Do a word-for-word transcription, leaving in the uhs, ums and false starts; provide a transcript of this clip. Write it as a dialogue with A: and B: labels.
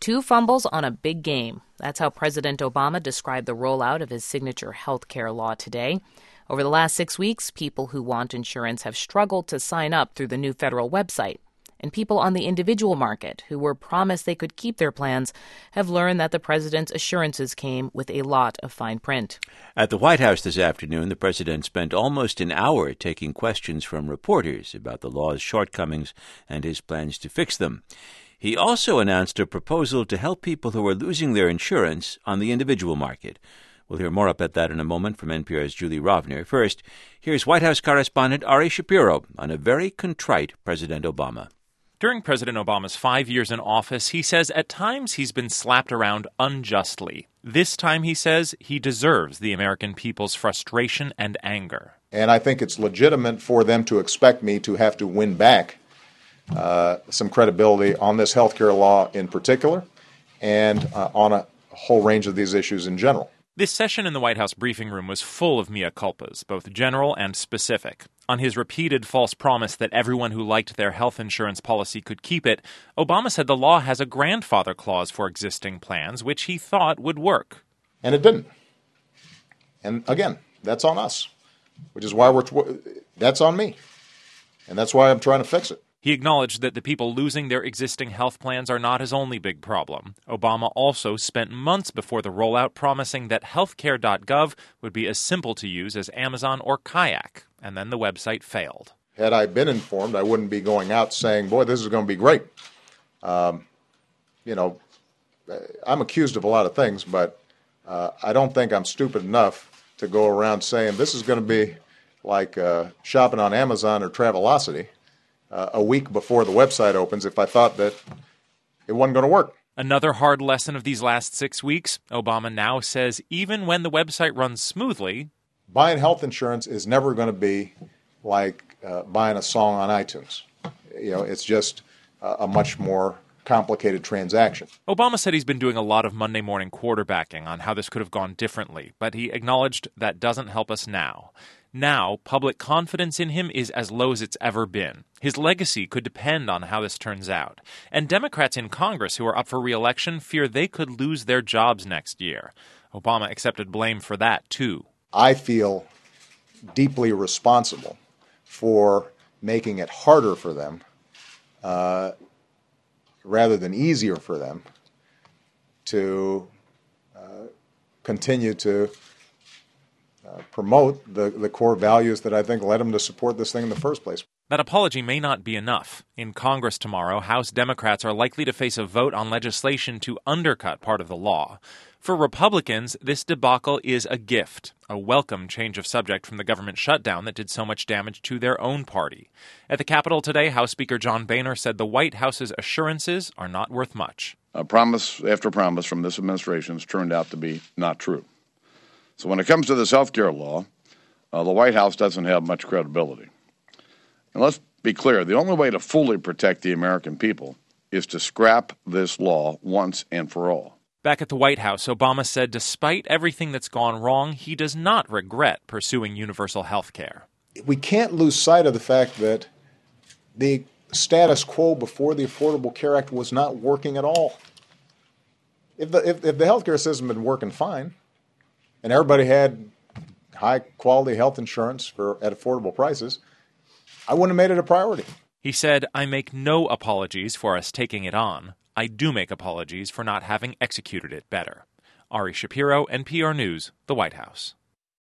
A: Two fumbles on a big game. That's how President Obama described the rollout of his signature health care law today. Over the last six weeks, people who want insurance have struggled to sign up through the new federal website. And people on the individual market who were promised they could keep their plans have learned that the president's assurances came with a lot of fine print.
B: At the White House this afternoon, the president spent almost an hour taking questions from reporters about the law's shortcomings and his plans to fix them. He also announced a proposal to help people who are losing their insurance on the individual market. We'll hear more about that in a moment from N P R's Julie Rovner. First, here's White House correspondent Ari Shapiro on a very contrite President Obama.
C: During President Obama's five years in office, he says at times he's been slapped around unjustly. This time, he says, he deserves the American people's frustration and anger.
D: And I think it's legitimate for them to expect me to have to win back uh, some credibility on this health care law in particular and uh, on a whole range of these issues in general.
C: This session in the White House briefing room was full of mea culpas, both general and specific. On his repeated false promise that everyone who liked their health insurance policy could keep it, Obama said the law has a grandfather clause for existing plans, which he thought would work.
D: And it didn't. And again, that's on us, which is why we're, that's on me. And that's why I'm trying to fix it.
C: He acknowledged that the people losing their existing health plans are not his only big problem. Obama also spent months before the rollout promising that healthcare dot gov would be as simple to use as Amazon or Kayak, and then the website failed.
D: Had I been informed, I wouldn't be going out saying, boy, this is going to be great. Um, you know, I'm accused of a lot of things, but uh, I don't think I'm stupid enough to go around saying this is going to be like uh, shopping on Amazon or Travelocity. Uh, a week before the website opens if I thought that it wasn't going to work.
C: Another hard lesson of these last six weeks, Obama now says even when the website runs smoothly,
D: buying health insurance is never going to be like uh, buying a song on iTunes. You know, it's just uh, a much more complicated transaction.
C: Obama said he's been doing a lot of Monday morning quarterbacking on how this could have gone differently, but he acknowledged that doesn't help us now. Now, public confidence in him is as low as it's ever been. His legacy could depend on how this turns out. And Democrats in Congress who are up for re-election fear they could lose their jobs next year. Obama accepted blame for that, too.
D: I feel deeply responsible for making it harder for them uh, rather than easier for them to uh, continue to Uh, promote the, the core values that I think led them to support this thing in the first place.
C: That apology may not be enough. In Congress tomorrow, House Democrats are likely to face a vote on legislation to undercut part of the law. For Republicans, this debacle is a gift, a welcome change of subject from the government shutdown that did so much damage to their own party. At the Capitol today, House Speaker John Boehner said the White House's assurances are not worth much.
E: A promise after promise from this administration has turned out to be not true. So when it comes to this health care law, uh, the White House doesn't have much credibility. And let's be clear, the only way to fully protect the American people is to scrap this law once and for all.
C: Back at the White House, Obama said despite everything that's gone wrong, he does not regret pursuing universal health care.
D: We can't lose sight of the fact that the status quo before the Affordable Care Act was not working at all. If the, if, if the health care system had been working fine, and everybody had high-quality health insurance for at affordable prices, I wouldn't have made it a priority.
C: He said, I make no apologies for us taking it on. I do make apologies for not having executed it better. Ari Shapiro, N P R News, the White House.